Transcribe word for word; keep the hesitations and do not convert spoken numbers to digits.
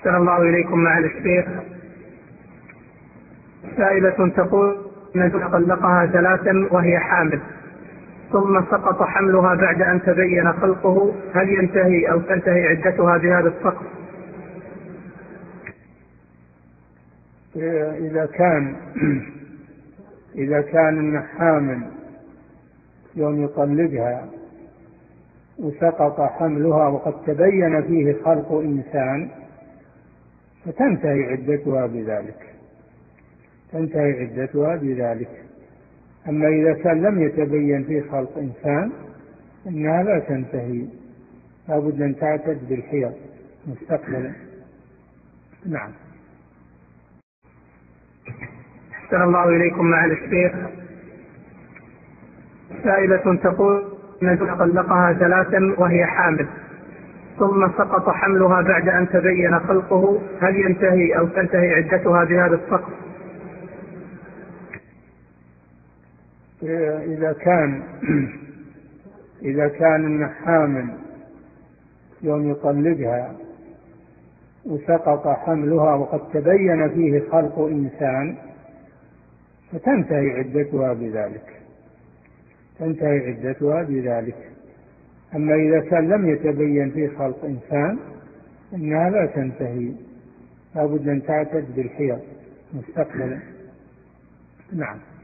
أحسن الله إليكم مع الشيخ. سائلة تقول إن طلقها ثلاثا وهي حامل ثم سقط حملها بعد أن تبين خلقه، هل ينتهي أو تنتهي عدتها بهذا السقط؟ إذا كان إذا كان حامل يوم يطلقها وسقط حملها وقد تبين فيه خلق إنسان فتنتهي عدتها بذلك تنتهي عدتها بذلك أما إذا كان لم يتبين فيه خلق إنسان إنها لا تنتهي، لا بد أن تعتد بالحيض مستقبلا. نعم. أحسن الله إليكم مع الشيخ. سائلة تقول إن طلقها ثلاثا وهي حامل ثم سقط حملها بعد أن تبين خلقه، هل ينتهي أو تنتهي عدتها بهذا السقط؟ إذا كان إذا كان حامل يوم يطلقها وسقط حملها وقد تبين فيه خلق إنسان فتنتهي عدتها بذلك تنتهي عدتها بذلك أما إذا كان لم يتبين فيه خلق إنسان إنها لا تنتهي، لا بد أن تعتد بالحيض مستقبلا. نعم.